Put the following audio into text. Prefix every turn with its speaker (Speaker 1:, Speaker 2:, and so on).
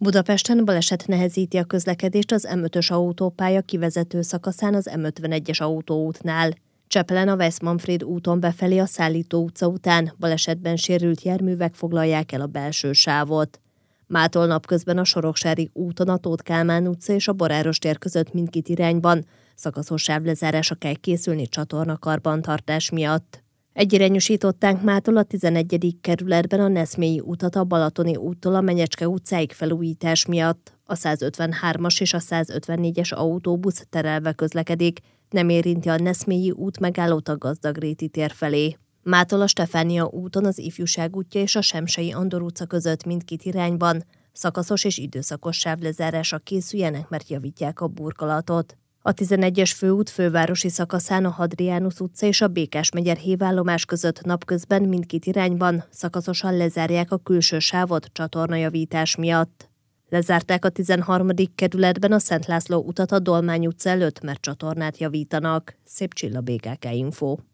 Speaker 1: Budapesten baleset nehezíti a közlekedést az M5-ös autópálya kivezető szakaszán az M51-es autóútnál. Csepelen a Weiss-Manfréd úton befelé a Szállító utca után balesetben sérült járművek foglalják el a belső sávot. Mától napközben a Soroksári úton a Tóth Kálmán utca és a Boráros tér között mindkét irányban szakaszos sávlezárásra kell készülni csatornakarbantartás miatt. Egyirányosították mától a 11. kerületben a Neszmélyi utat a Balatoni úttól a Menyecske utcáig felújítás miatt. A 153-as és a 154-es autóbusz terelve közlekedik, nem érinti a Neszmélyi út megállót a Gazdagréti tér felé. Mától a Stefánia úton az Ifjúság útja és a Semsei Andor utca között mindkét irányban szakaszos és időszakos sávlezárásra készüljenek, mert javítják a burkolatot. A 11-es főút fővárosi szakaszán a Hadrianus utca és a Békás-megyer hévállomás között napközben mindkét irányban szakaszosan lezárják a külső sávot csatornajavítás miatt. Lezárták a 13. kerületben a Szent László utat a Dolmány utca előtt, mert csatornát javítanak. Szép Csilla, BKK Info.